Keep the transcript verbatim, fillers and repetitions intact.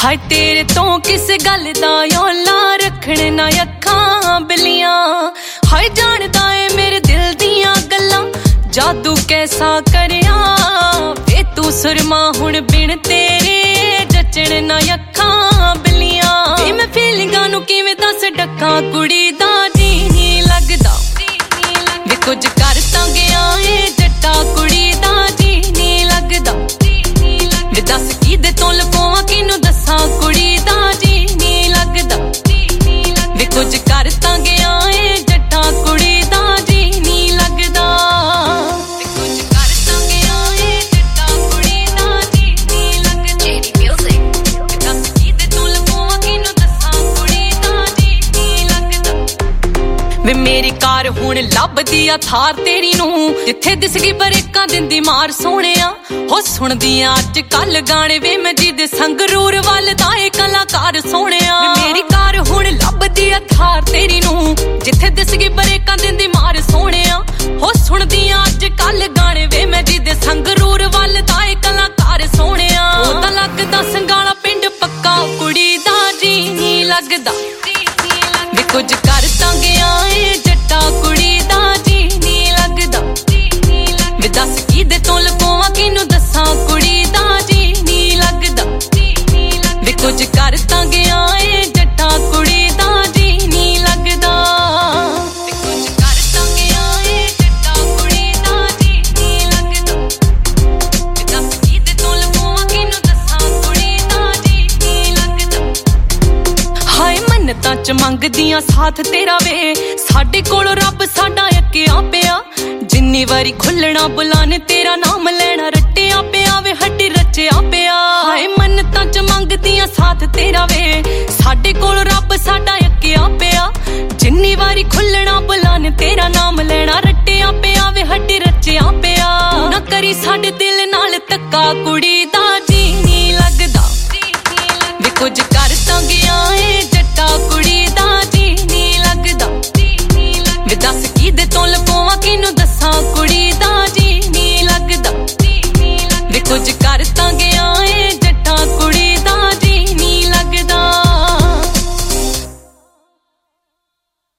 हाय तेरे तो किस गल दा योला रखने ना अखां बिलियां हाय जानदा है मेरे दिल दियां गल्लां जादू कैसा करया वे तू सुरमा हुण बिन तेरे जचण ना अखां बिलियां वे मैं फीलिंगां नू किवें दस डक्कां कुड़ी दा जी नहीं लगदा वे कुछ कर तां गया ए जट्टा कुड़ी दा जी नहीं लगदा वे दस किदे तो लकोवां किनू दसां कुड़ी दा जी नहीं लगदा वे कुछ कर तां गया ए जट्टा कुड़ी दा जी नहीं लगदा वे कुछ कर तां गया ए जट्टा कुड़ी दा जी नहीं लगदा जेडी म्यूजिक वे दस किदे तो लकोवां किनू दसां कुड़ी दा जी नहीं लगदा वे मेरी कार हुण लभदी आ थार तेरी नू जिथे दिसगी बरेकां दिंदी मार सोहणिया हो सुनदियां अज कल गाने वे मैं जिदे संगरूर वल दा ए कलाकार सोहणिया मेरी कार हुण लभदी आ थार तेरी नू जिथे दिसगी बरेकां दिंदी मार सोहणिया हो सुनदियां अज कल गाने वे मैं जिदे संगरूर वल दा ए कलाकार सोहणिया ओ तां लगदा संगाला पिंड पक्का कुड़ी दा जी नहीं लगदा वे कुछ कर तां गया ए जट्टा कुड़ी दा जी नहीं लगदा वे दस किदे तो लकोवां किनू दसां कुड़ी दा जी नहीं लगदा वे कुछ कर तां गया ए जट्टा कुड़ी दा जी नहीं लगदा वे कुछ कर तां गया ए जट्टा कुड़ी दा जी नहीं लगदा वे दस किदे तो लकोवां किनू दसां कुड़ी दा जी नहीं लगदा हाय मन्नतां च मंगदियां साथ तेरा वे साडे कोल रब साडा अक्किया पिया जिन्नी वारी खुलना बुलाने तेरा नाम लेना रट्टिया पिया वे हड्डी रचिया पिया हाय मन्नतां च मंगदियां साथ तेरा वे साडे कोल रब साडा अक्किया पिया जिन्नी वारी खुलना बुलाने तेरा नाम लेना